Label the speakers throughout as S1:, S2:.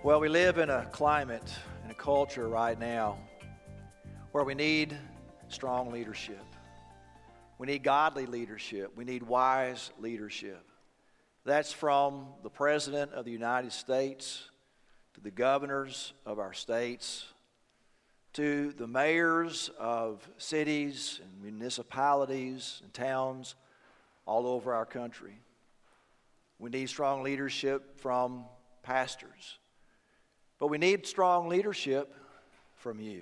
S1: Well, we live in a climate, in a culture right now where we need strong leadership. We need godly leadership. We need wise leadership. That's from the President of the United States to the governors of our states to the mayors of cities and municipalities and towns all over our country. We need strong leadership from pastors. But we need strong leadership from you.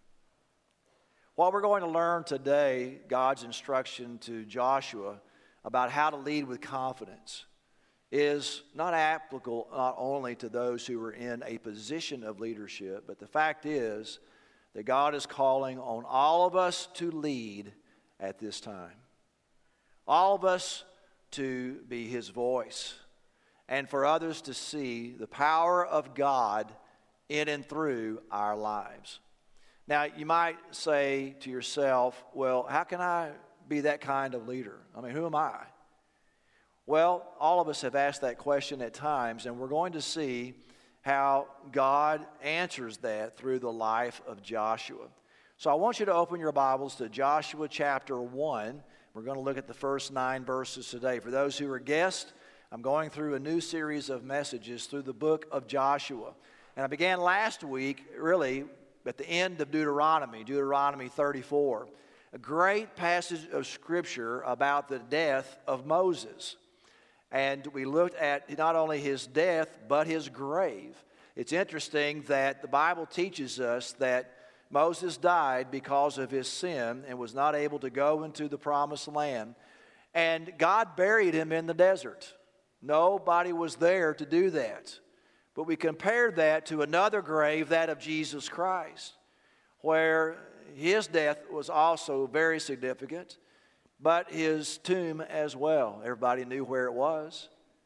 S1: What we're going to learn today, God's instruction to Joshua about how to lead with confidence, is not applicable not only to those who are in a position of leadership, but the fact is that God is calling on all of us to lead at this time. All of us to be His voice, and for others to see the power of God in and through our lives. Now, you might say to yourself, well, how can I be that kind of leader? I mean, who am I? Well, all of us have asked that question at times, and we're going to see how God answers that through the life of Joshua. So I want you to open your Bibles to Joshua chapter 1. We're going to look at the first 9 verses today. For those who are guests, I'm going through a new series of messages through the book of Joshua. And I began last week, really, at the end of Deuteronomy 34, a great passage of Scripture about the death of Moses. And we looked at not only his death, but his grave. It's interesting that the Bible teaches us that Moses died because of his sin and was not able to go into the promised land. And God buried him in the desert. Nobody was there to do that. But we compared that to another grave, that of Jesus Christ, where his death was also very significant, but his tomb as well. Everybody knew where it was.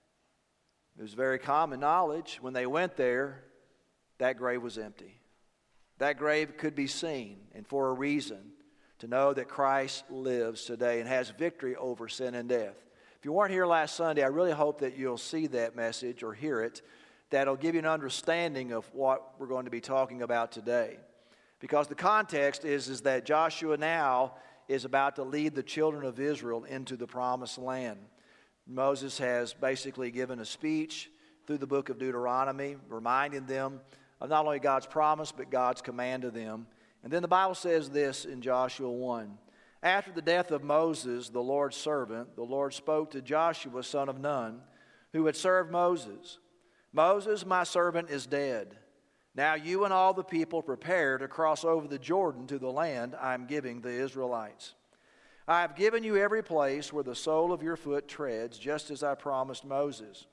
S1: It was very common knowledge. When they went there, that grave was empty. That grave could be seen, and for a reason, to know that Christ lives today and has victory over sin and death. If you weren't here last Sunday, I really hope that you'll see that message or hear it. That'll give you an understanding of what we're going to be talking about today. Because the context is that Joshua now is about to lead the children of Israel into the promised land. Moses has basically given a speech through the book of Deuteronomy, reminding them of not only God's promise, but God's command to them. And then the Bible says this in Joshua 1. After the death of Moses, the Lord's servant, the Lord spoke to Joshua, son of Nun, who had served Moses. Moses, my servant, is dead. Now you and all the people prepare to cross over the Jordan to the land I am giving the Israelites. I have given you every place where the sole of your foot treads, just as I promised Moses.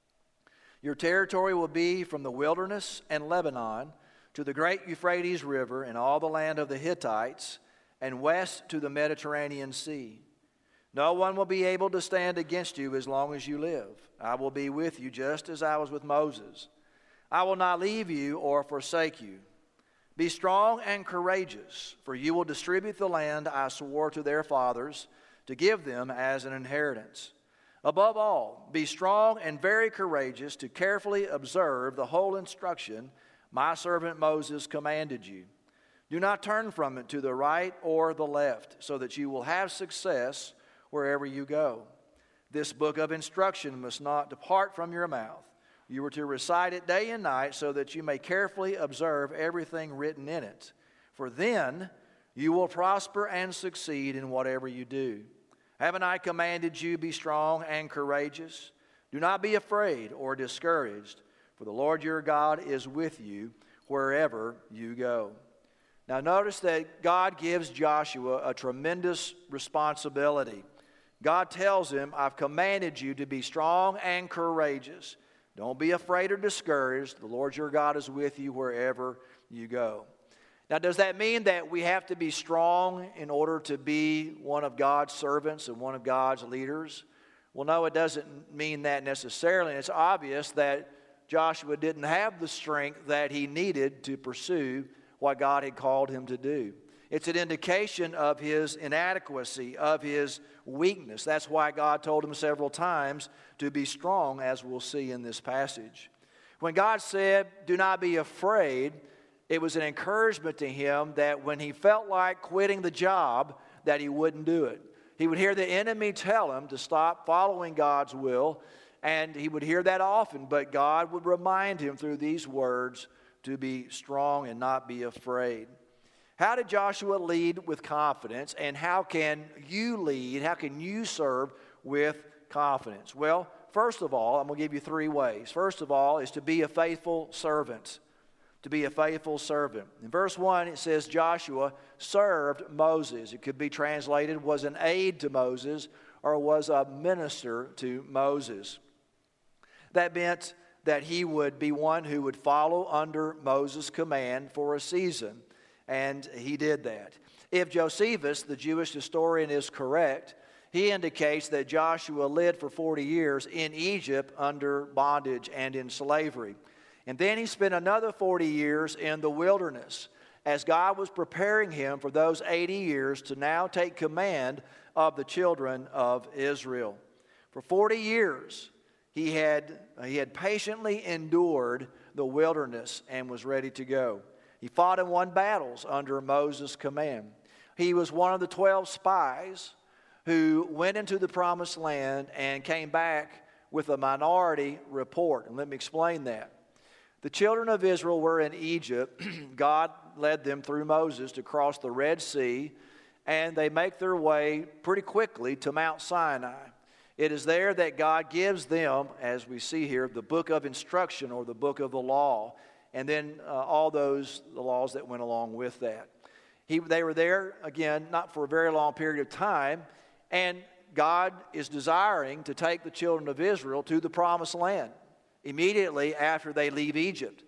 S1: Your territory will be from the wilderness and Lebanon to the great Euphrates River and all the land of the Hittites, and west to the Mediterranean Sea. No one will be able to stand against you as long as you live. I will be with you just as I was with Moses. I will not leave you or forsake you. Be strong and courageous, for you will distribute the land I swore to their fathers to give them as an inheritance. Above all, be strong and very courageous to carefully observe the whole instruction my servant Moses commanded you. Do not turn from it to the right or the left, so that you will have success wherever you go. This book of instruction must not depart from your mouth. You are to recite it day and night so that you may carefully observe everything written in it. For then you will prosper and succeed in whatever you do. Haven't I commanded you, be strong and courageous? Do not be afraid or discouraged, for the Lord your God is with you wherever you go. Now notice that God gives Joshua a tremendous responsibility. God tells him, I've commanded you to be strong and courageous. Don't be afraid or discouraged. The Lord your God is with you wherever you go. Now, does that mean that we have to be strong in order to be one of God's servants and one of God's leaders? Well, no, it doesn't mean that necessarily. And it's obvious that Joshua didn't have the strength that he needed to pursue what God had called him to do. It's an indication of his inadequacy, of his weakness. That's why God told him several times to be strong, as we'll see in this passage. When God said, "Do not be afraid," it was an encouragement to him that when he felt like quitting the job, that he wouldn't do it. He would hear the enemy tell him to stop following God's will, and he would hear that often, but God would remind him through these words to be strong and not be afraid. How did Joshua lead with confidence, and how can you lead, how can you serve with confidence? Well, first of all, I'm going to give you 3 ways. First of all is to be a faithful servant. To be a faithful servant. In verse 1, it says Joshua served Moses. It could be translated was an aide to Moses or was a minister to Moses. That meant that he would be one who would follow under Moses' command for a season, and he did that. If Josephus, the Jewish historian, is correct, he indicates that Joshua lived for 40 years in Egypt under bondage and in slavery. And then he spent another 40 years in the wilderness as God was preparing him for those 80 years to now take command of the children of Israel. For 40 years, he had patiently endured the wilderness and was ready to go. He fought and won battles under Moses' command. He was one of the 12 spies who went into the promised land and came back with a minority report. And let me explain that. The children of Israel were in Egypt. God led them through Moses to cross the Red Sea, and they make their way pretty quickly to Mount Sinai. It is there that God gives them, as we see here, the book of instruction or the book of the law, and then all the laws that went along with that. They were there, again, not for a very long period of time, and God is desiring to take the children of Israel to the promised land immediately after they leave Egypt.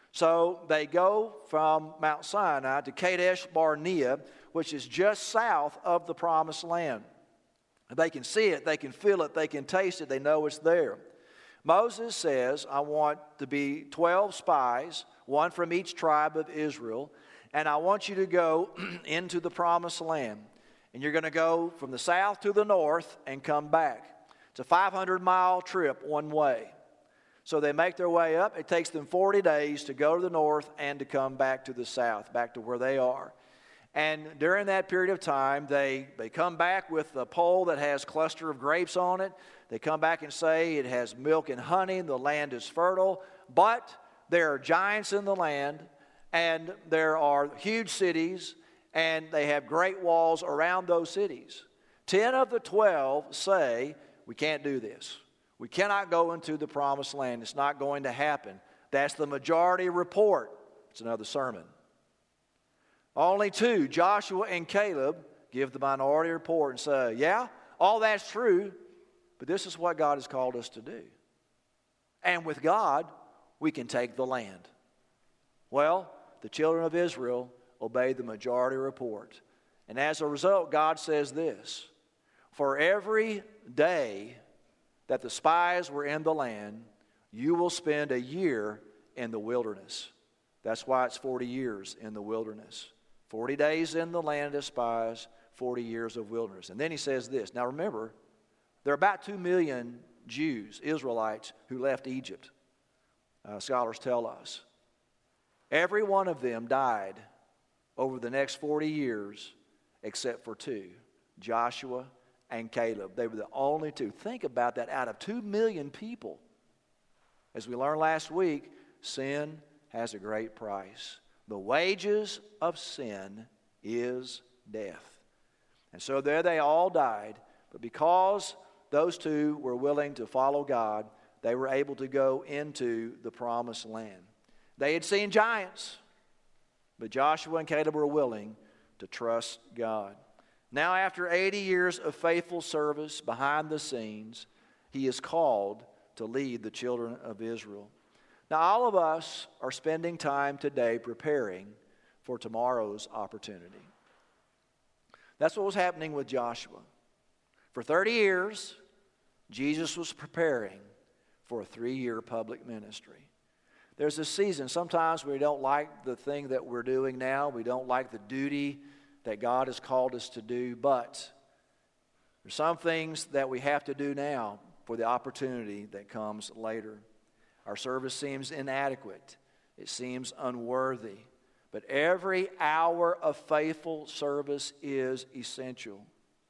S1: So they go from Mount Sinai to Kadesh Barnea, which is just south of the promised land. They can see it, they can feel it, they can taste it, they know it's there. Moses says, I want to be 12 spies, one from each tribe of Israel, and I want you to go into the promised land. And you're going to go from the south to the north and come back. It's a 500-mile trip one way. So they make their way up. It takes them 40 days to go to the north and to come back to the south, back to where they are. And during that period of time, they come back with a pole that has a cluster of grapes on it. They come back and say it has milk and honey, the land is fertile. But there are giants in the land, and there are huge cities, and they have great walls around those cities. 10 of the 12 say, we can't do this. We cannot go into the promised land. It's not going to happen. That's the majority report. It's another sermon. Only 2, Joshua and Caleb, give the minority report and say, yeah, all that's true, but this is what God has called us to do. And with God, we can take the land. Well, the children of Israel obeyed the majority report. And as a result, God says this, for every day that the spies were in the land, you will spend a year in the wilderness. That's why it's 40 years in the wilderness. 40 days in the land as spies, 40 years of wilderness. And then he says this. Now remember, there are about 2 million Jews, Israelites, who left Egypt. Scholars tell us. Every one of them died over the next 40 years except for 2, Joshua and Caleb. They were the only 2. Think about that. Out of 2 million people, as we learned last week, sin has a great price. The wages of sin is death. And so there they all died. But because those 2 were willing to follow God, they were able to go into the promised land. They had seen giants, but Joshua and Caleb were willing to trust God. Now, after 80 years of faithful service behind the scenes, he is called to lead the children of Israel. Now, all of us are spending time today preparing for tomorrow's opportunity. That's what was happening with Joshua. For 30 years, Jesus was preparing for a 3-year public ministry. There's a season, sometimes we don't like the thing that we're doing now. We don't like the duty that God has called us to do, but there's some things that we have to do now for the opportunity that comes later. Our service seems inadequate. It seems unworthy. But every hour of faithful service is essential.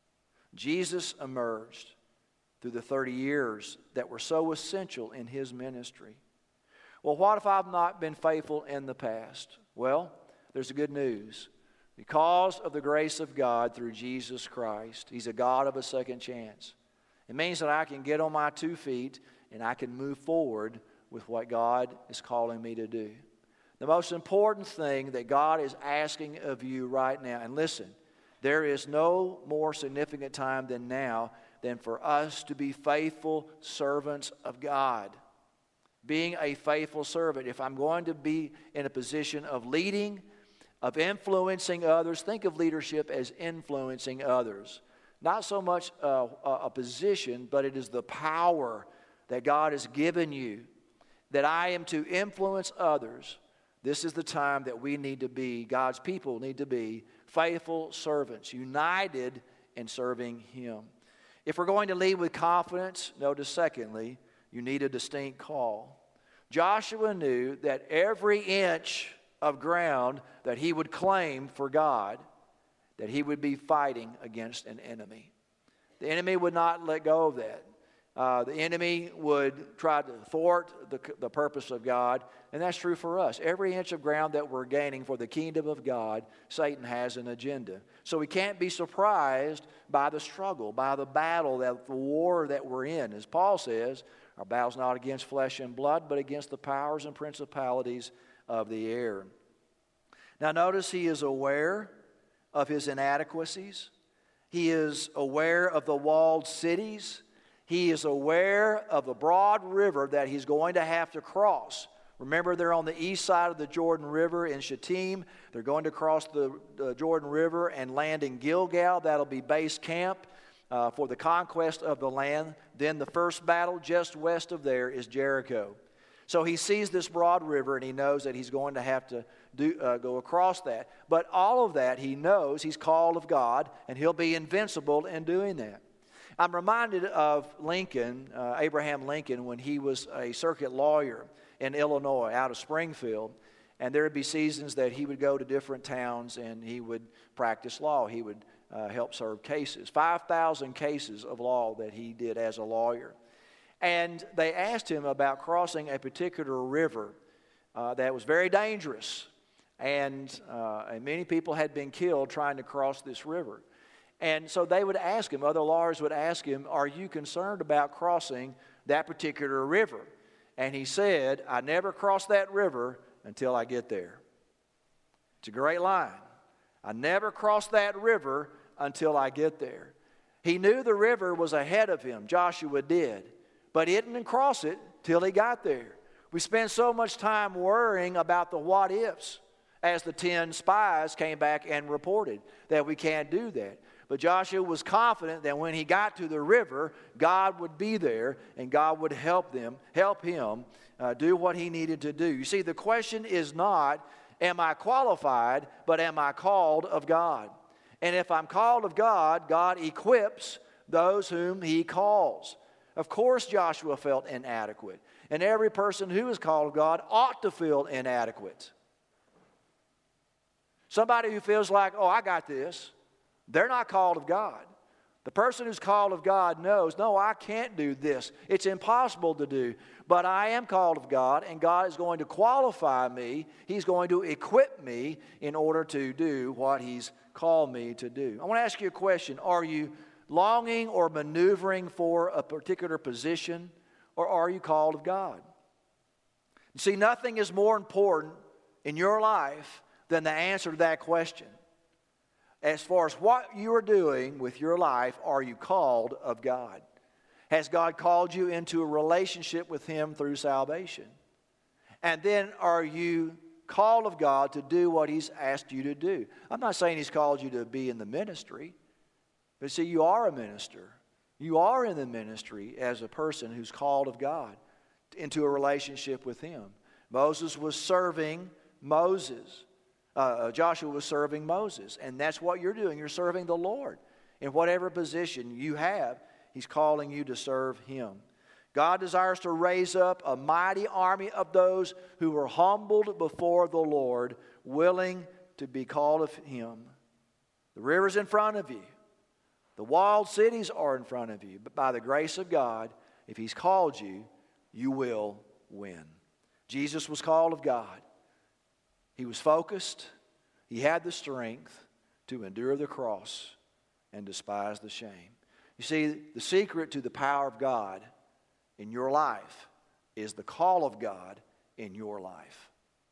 S1: Jesus emerged through the 30 years that were so essential in his ministry. Well, what if I've not been faithful in the past? Well, there's the good news. Because of the grace of God through Jesus Christ, he's a God of a second chance. It means that I can get on my 2 feet and I can move forward with what God is calling me to do. The most important thing that God is asking of you right now, and listen, there is no more significant time than now than for us to be faithful servants of God. Being a faithful servant. If I'm going to be in a position of leading, of influencing others, think of leadership as influencing others. Not so much a position, but it is the power that God has given you, that I am to influence others. This is the time that we need to be, God's people need to be faithful servants, united in serving him. If we're going to lead with confidence, notice secondly, you need a distinct call. Joshua knew that every inch of ground that he would claim for God, that he would be fighting against an enemy. The enemy would not let go of that. The enemy would try to thwart the purpose of God, and that's true for us. Every inch of ground that we're gaining for the kingdom of God, Satan has an agenda. So we can't be surprised by the struggle, by the battle, the war that we're in. As Paul says, our battle's not against flesh and blood, but against the powers and principalities of the air. Now notice he is aware of his inadequacies. He is aware of the walled cities. He is aware of the broad river that he's going to have to cross. Remember, they're on the east side of the Jordan River in Shittim. They're going to cross the Jordan River and land in Gilgal. That'll be base camp for the conquest of the land. Then the first battle just west of there is Jericho. So he sees this broad river and he knows that he's going to have to go across that. But all of that he knows he's called of God and he'll be invincible in doing that. I'm reminded of Lincoln, Abraham Lincoln, when he was a circuit lawyer in Illinois out of Springfield. And there would be seasons that he would go to different towns and he would practice law. He would help serve cases. 5,000 cases of law that he did as a lawyer. And they asked him about crossing a particular river that was very dangerous. And many people had been killed trying to cross this river. And so they would ask him, other lawyers would ask him, are you concerned about crossing that particular river? And he said, I never cross that river until I get there. It's a great line. I never cross that river until I get there. He knew the river was ahead of him, Joshua did, but he didn't cross it till he got there. We spend so much time worrying about the what ifs as the 10 spies came back and reported that we can't do that. But Joshua was confident that when he got to the river, God would be there and God would help him do what he needed to do. You see, the question is not, am I qualified, but am I called of God? And if I'm called of God, God equips those whom he calls. Of course, Joshua felt inadequate. And every person who is called of God ought to feel inadequate. Somebody who feels like, oh, I got this, they're not called of God. The person who's called of God knows, no, I can't do this. It's impossible to do. But I am called of God, and God is going to qualify me. He's going to equip me in order to do what he's called me to do. I want to ask you a question. Are you longing or maneuvering for a particular position, or are you called of God? You see, nothing is more important in your life than the answer to that question. As far as what you are doing with your life, are you called of God? Has God called you into a relationship with him through salvation? And then are you called of God to do what he's asked you to do? I'm not saying he's called you to be in the ministry, but see, you are a minister. You are in the ministry as a person who's called of God into a relationship with him. Moses was serving Moses. Joshua was serving Moses, and that's what you're doing. You're serving the Lord. In whatever position you have, he's calling you to serve him. God desires to raise up a mighty army of those who are humbled before the Lord, willing to be called of Him. The river's in front of you. The walled cities are in front of you. But by the grace of God, if He's called you, you will win. Jesus was called of God. He was focused. He had the strength to endure the cross and despise the shame. You see, the secret to the power of God in your life is the call of God in your life.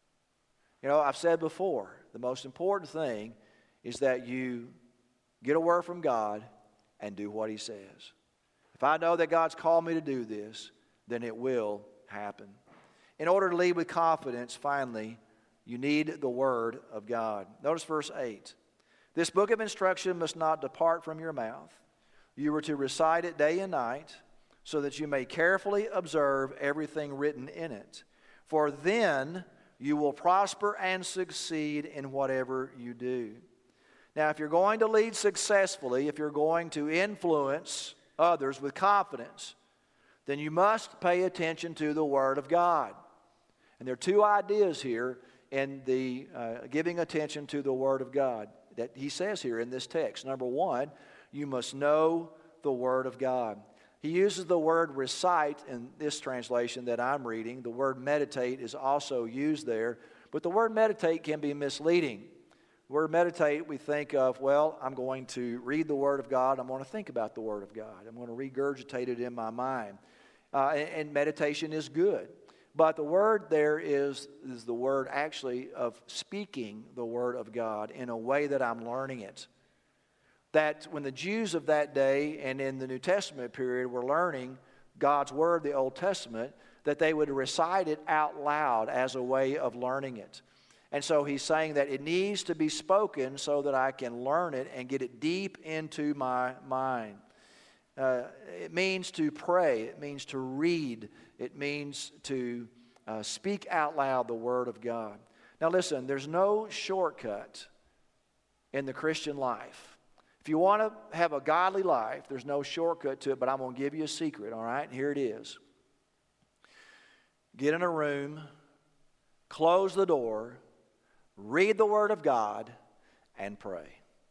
S1: You know, I've said before, the most important thing is that you get a word from God and do what He says. If I know that God's called me to do this, then it will happen. In order to lead with confidence, finally, you need the Word of God. Notice verse 8. This book of instruction must not depart from your mouth. You are to recite it day and night, so that you may carefully observe everything written in it. For then you will prosper and succeed in whatever you do. Now, if you're going to lead successfully, if you're going to influence others with confidence, then you must pay attention to the Word of God. And there are two ideas here in the giving attention to the Word of God that he says here in this text. Number one, you must know the Word of God. He uses the word recite in this translation that I'm reading. The word meditate is also used there. But the word meditate can be misleading. The word meditate, we think of, well, I'm going to read the Word of God. I'm going to think about the Word of God. I'm going to regurgitate it in my mind. And meditation is good. But the word there is the word actually of speaking the Word of God in a way that I'm learning it. That when the Jews of that day and in the New Testament period were learning God's Word, the Old Testament, that they would recite it out loud as a way of learning it. And so he's saying that it needs to be spoken so that I can learn it and get it deep into my mind. It means to pray. It means to read. It means to speak out loud the Word of God. Now listen, there's no shortcut in the Christian life. If you want to have a godly life, there's no shortcut to it, but I'm going to give you a secret, all right? Here it is. Get in a room, close the door, read the Word of God, and pray.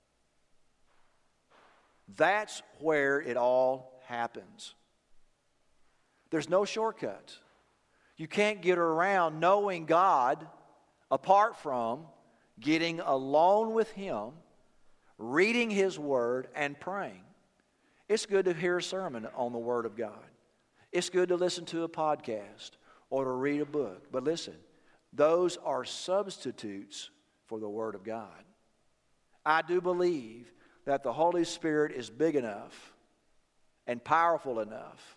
S1: That's where it all happens. There's no shortcut. You can't get around knowing God apart from getting alone with Him, reading His Word, and praying. It's good to hear a sermon on the Word of God. It's good to listen to a podcast or to read a book. But listen, those are substitutes for the Word of God. I do believe that the Holy Spirit is big enough and powerful enough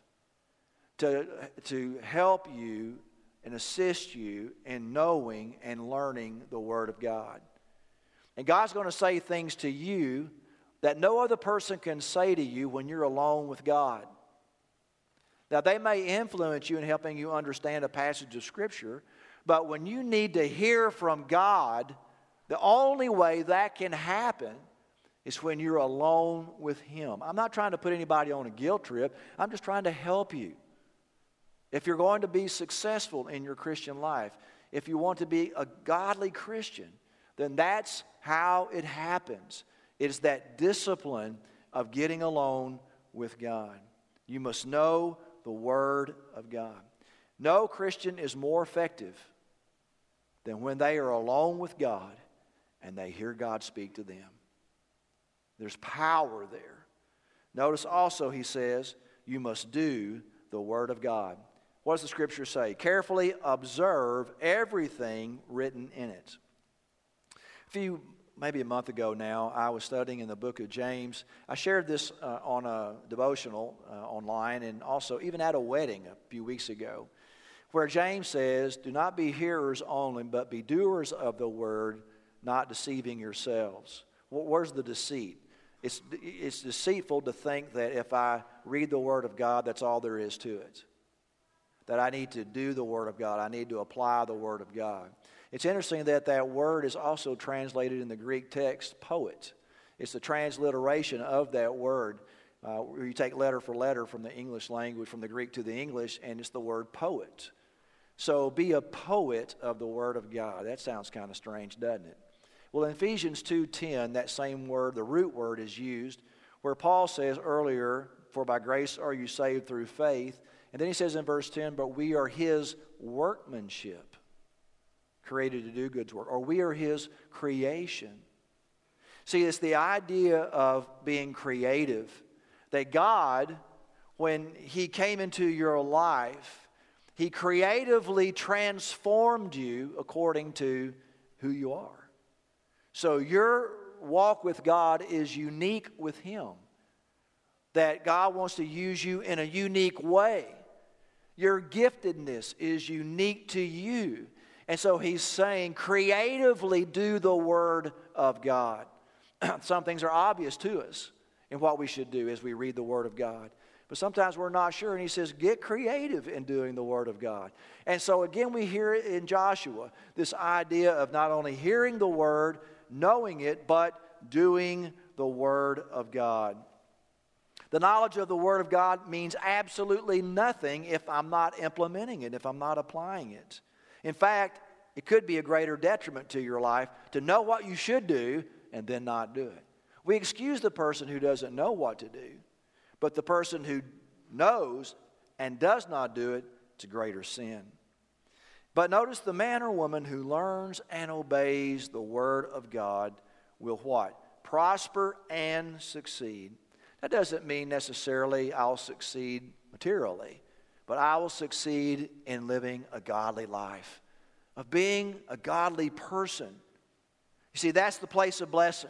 S1: to help you and assist you in knowing and learning the Word of God. And God's going to say things to you that no other person can say to you when you're alone with God. Now, they may influence you in helping you understand a passage of Scripture, but when you need to hear from God, the only way that can happen is when you're alone with Him. I'm not trying to put anybody on a guilt trip. I'm just trying to help you. If you're going to be successful in your Christian life, if you want to be a godly Christian, then that's how it happens. It is that discipline of getting alone with God. You must know the Word of God. No Christian is more effective than when they are alone with God and they hear God speak to them. There's power there. Notice also he says, you must do the Word of God. What does the Scripture say? Carefully observe everything written in it. Maybe a month ago now, I was studying in the book of James. I shared this on a devotional online and also even at a wedding a few weeks ago, where James says, do not be hearers only, but be doers of the word, not deceiving yourselves. Where's the deceit? It's deceitful to think that if I read the Word of God, that's all there is to it. That I need to do the Word of God. I need to apply the Word of God. It's interesting that word is also translated in the Greek text, poet. It's the transliteration of that word. where you take letter for letter from the English language, from the Greek to the English, and it's the word poet. So be a poet of the Word of God. That sounds kind of strange, doesn't it? Well, in Ephesians 2:10, that same word, the root word, is used, where Paul says earlier, for by grace are you saved through faith. And then he says in verse 10, but we are His workmanship, created to do good work, or we are His creation. See, it's the idea of being creative, that God, when He came into your life, He creatively transformed you according to who you are. So your walk with God is unique with Him, that God wants to use you in a unique way. Your giftedness is unique to you. And so He's saying, creatively do the Word of God. Some things are obvious to us in what we should do as we read the Word of God. But sometimes we're not sure, and He says, get creative in doing the Word of God. And so again, we hear it in Joshua, this idea of not only hearing the Word, knowing it, but doing the Word of God. The knowledge of the Word of God means absolutely nothing if I'm not implementing it, if I'm not applying it. In fact, it could be a greater detriment to your life to know what you should do and then not do it. We excuse the person who doesn't know what to do, but the person who knows and does not do it, it's a greater sin. But notice the man or woman who learns and obeys the Word of God will what? Prosper and succeed. That doesn't mean necessarily I'll succeed materially, but I will succeed in living a godly life, of being a godly person. You see, that's the place of blessing.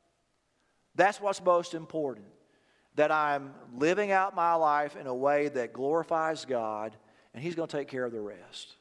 S1: That's what's most important, that I'm living out my life in a way that glorifies God, and He's going to take care of the rest.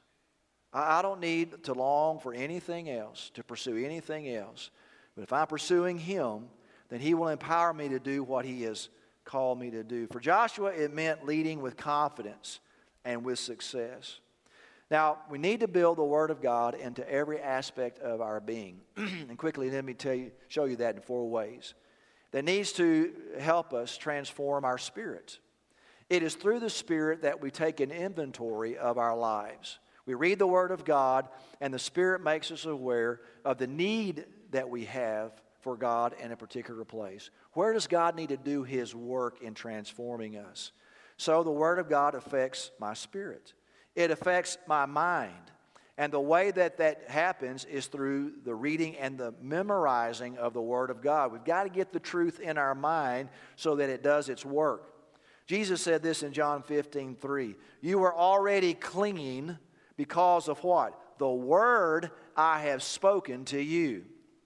S1: I don't need to long for anything else, to pursue anything else. But if I'm pursuing Him, then He will empower me to do what He has called me to do. For Joshua, it meant leading with confidence and with success. Now, we need to build the Word of God into every aspect of our being. And quickly, let me show you that in 4 ways. That needs to help us transform our spirit. It is through the Spirit that we take an inventory of our lives. We read the Word of God, and the Spirit makes us aware of the need that we have for God in a particular place. Where does God need to do His work in transforming us? So the Word of God affects my spirit. It affects my mind. And the way that happens is through the reading and the memorizing of the Word of God. We've got to get the truth in our mind so that it does its work. Jesus said this in John 15:3. You are already clean because of what? The Word I have spoken to you.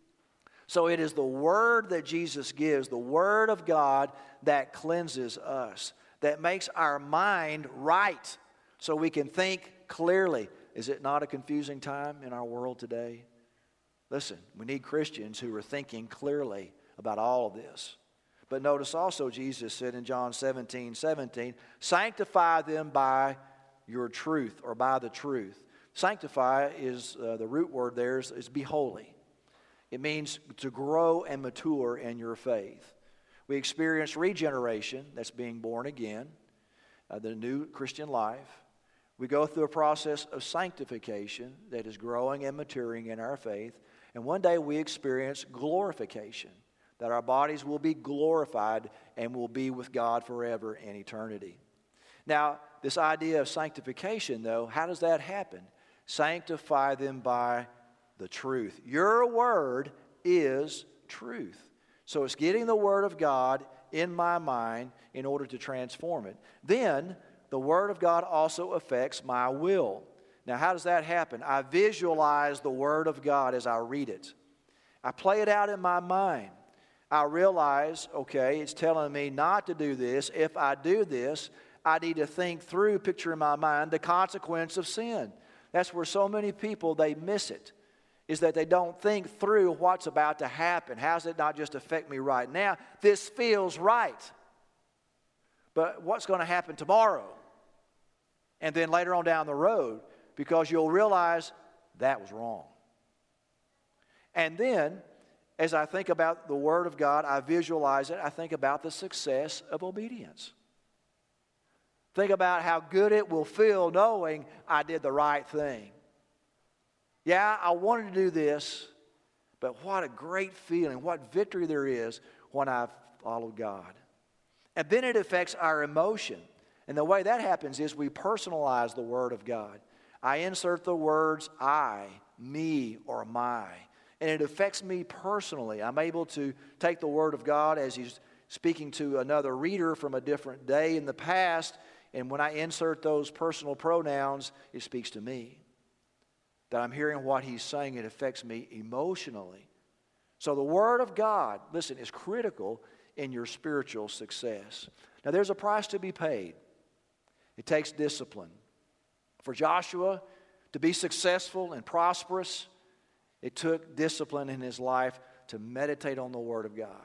S1: So it is the Word that Jesus gives, the Word of God, that cleanses us, that makes our mind right so we can think clearly. Is it not a confusing time in our world today? Listen, we need Christians who are thinking clearly about all of this. But notice also Jesus said in John 17:17, sanctify them by your truth, or by the truth. Sanctify is, the root word there is be holy. It means to grow and mature in your faith. We experience regeneration, that's being born again, the new Christian life. We go through a process of sanctification that is growing and maturing in our faith. And one day we experience glorification, that our bodies will be glorified and will be with God forever in eternity. Now, this idea of sanctification, though, how does that happen? Sanctify them by the truth. Your word is truth. So it's getting the Word of God in my mind in order to transform it. Then, the Word of God also affects my will. Now, how does that happen? I visualize the Word of God as I read it. I play it out in my mind. I realize, okay, it's telling me not to do this. If I do this, I need to think through, picture in my mind, the consequence of sin. That's where so many people, they miss it, is that they don't think through what's about to happen. How does it not just affect me right now? This feels right. But what's going to happen tomorrow? And then later on down the road, because you'll realize that was wrong. And then, As I think about the Word of God, I visualize it. I think about the success of obedience. Think about how good it will feel knowing I did the right thing. Yeah, I wanted to do this, but what a great feeling, what victory there is when I followed God. And then it affects our emotion. And the way that happens is we personalize the Word of God. I insert the words I, me, or my. And it affects me personally. I'm able to take the Word of God as He's speaking to another reader from a different day in the past. And when I insert those personal pronouns, it speaks to me. That I'm hearing what He's saying, it affects me emotionally. So the Word of God, listen, is critical in your spiritual success. Now there's a price to be paid. It takes discipline. For Joshua to be successful and prosperous, it took discipline in his life to meditate on the Word of God,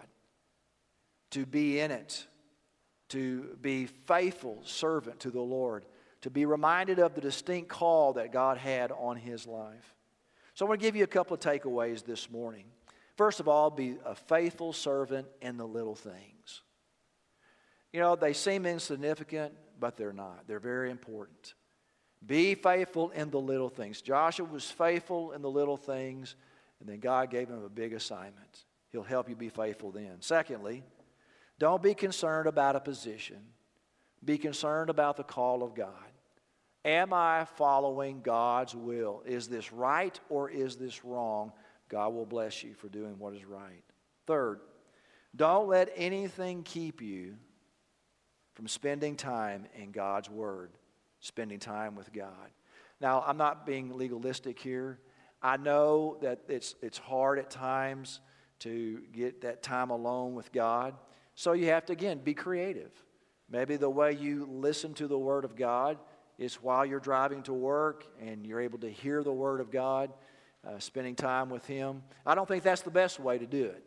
S1: to be in it, to be faithful servant to the Lord, to be reminded of the distinct call that God had on his life. So I want to give you a couple of takeaways this morning. First of all, be a faithful servant in the little things. You know, they seem insignificant, but they're not. They're very important. Be faithful in the little things. Joshua was faithful in the little things, and then God gave him a big assignment. He'll help you be faithful then. Secondly, don't be concerned about a position. Be concerned about the call of God. Am I following God's will? Is this right or is this wrong? God will bless you for doing what is right. Third, don't let anything keep you from spending time in God's Word, spending time with God. Now, I'm not being legalistic here. I know that it's hard at times to get that time alone with God. So you have to, again, be creative. Maybe the way you listen to the Word of God is while you're driving to work and you're able to hear the Word of God, spending time with Him. I don't think that's the best way to do it.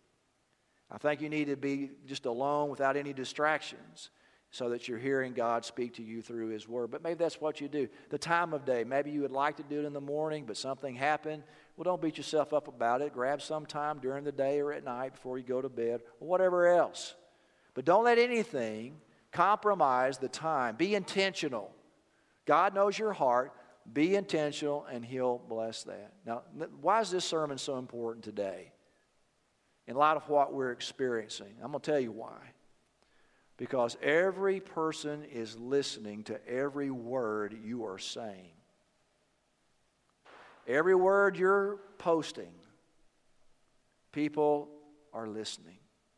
S1: I think you need to be just alone without any distractions so that you're hearing God speak to you through His Word. But maybe that's what you do. The time of day, maybe you would like to do it in the morning, but something happened. Well, don't beat yourself up about it. Grab some time during the day or at night before you go to bed or whatever else. But don't let anything compromise the time. Be intentional. God knows your heart. Be intentional, and He'll bless that. Now, why is this sermon so important today? In light of what we're experiencing, I'm going to tell you why. Because every person is listening to every word you are saying. Every word you're posting, people are listening.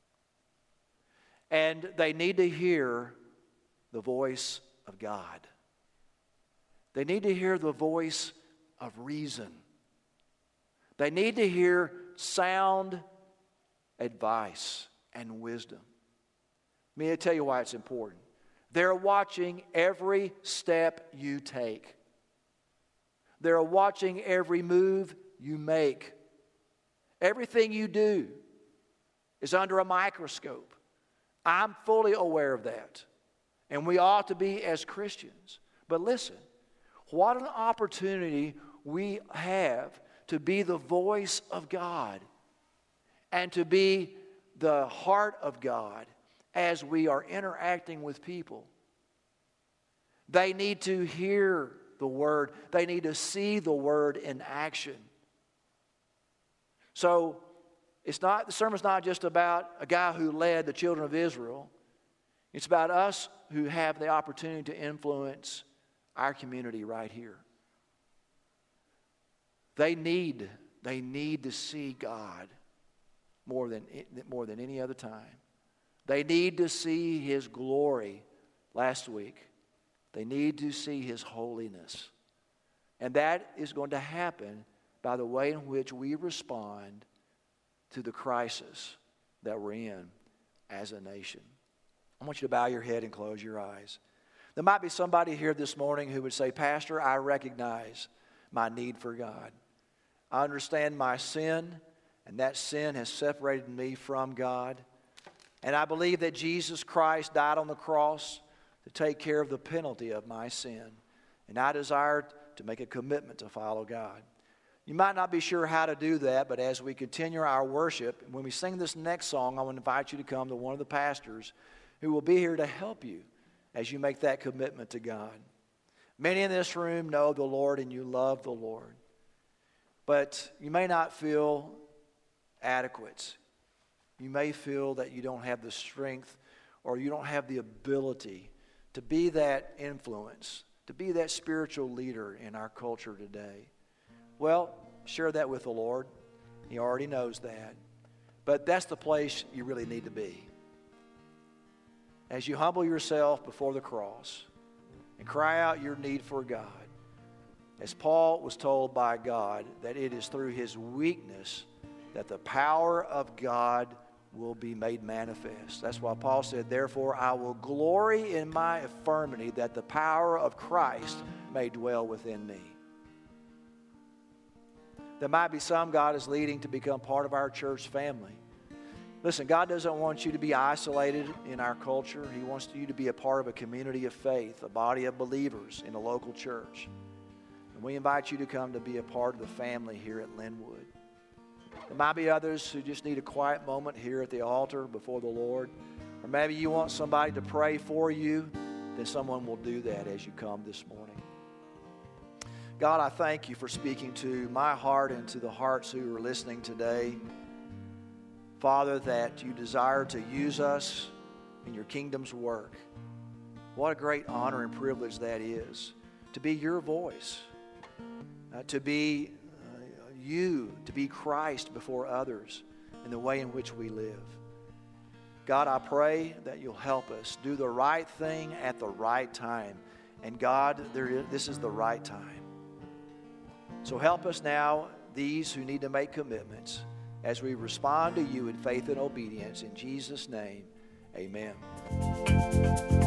S1: And they need to hear the voice of God. They need to hear the voice of reason. They need to hear sound advice and wisdom. Let me tell you why it's important. They're watching every step you take. They're watching every move you make. Everything you do is under a microscope. I'm fully aware of that. And we ought to be as Christians. But listen, what an opportunity we have to be the voice of God and to be the heart of God as we are interacting with people. They need to hear the Word. They need to see the Word in action. So the sermon's not just about a guy who led the children of Israel. It's about us who have the opportunity to influence our community right here. They need to see God more than any other time. They need to see His glory last week. They need to see His holiness. And that is going to happen by the way in which we respond to the crisis that we're in as a nation. I want you to bow your head and close your eyes. There might be somebody here this morning who would say, Pastor, I recognize my need for God. I understand my sin, and that sin has separated me from God. And I believe that Jesus Christ died on the cross to take care of the penalty of my sin. And I desire to make a commitment to follow God. You might not be sure how to do that, but as we continue our worship, when we sing this next song, I want to invite you to come to one of the pastors who will be here to help you as you make that commitment to God. Many in this room know the Lord and you love the Lord, but you may not feel adequate. You may feel that you don't have the strength or you don't have the ability to be that influence, to be that spiritual leader in our culture today. Well, share that with the Lord. He already knows that. But that's the place you really need to be. As you humble yourself before the cross and cry out your need for God, as Paul was told by God that it is through his weakness that the power of God will be made manifest. That's why Paul said, therefore I will glory in my infirmity, that the power of Christ may dwell within me. There might be some God is leading to become part of our church family. Listen, God doesn't want you to be isolated in our culture. He wants you to be a part of a community of faith, a body of believers in a local church. And we invite you to come to be a part of the family here at Linwood. There might be others who just need a quiet moment here at the altar before the Lord. Or maybe you want somebody to pray for you. Then someone will do that as you come this morning. God, I thank you for speaking to my heart and to the hearts who are listening today. Father, that you desire to use us in your kingdom's work. What a great honor and privilege that is, to be your voice, to be you, to be Christ before others in the way in which we live. God, I pray that you'll help us do the right thing at the right time. And God, this is the right time. So help us now, these who need to make commitments, as we respond to you in faith and obedience. In Jesus' name, amen.